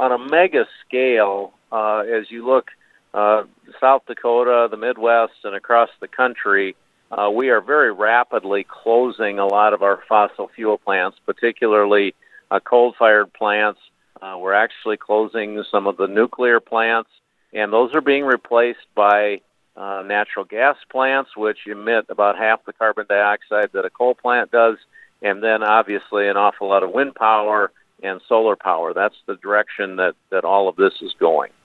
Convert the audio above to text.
on a mega scale, as you look South Dakota, the Midwest, and across the country, we are very rapidly closing a lot of our fossil fuel plants, particularly coal-fired plants. We're actually closing some of the nuclear plants, and those are being replaced by natural gas plants, which emit about half the carbon dioxide that a coal plant does, and then obviously an awful lot of wind power and solar power. That's the direction that all of this is going.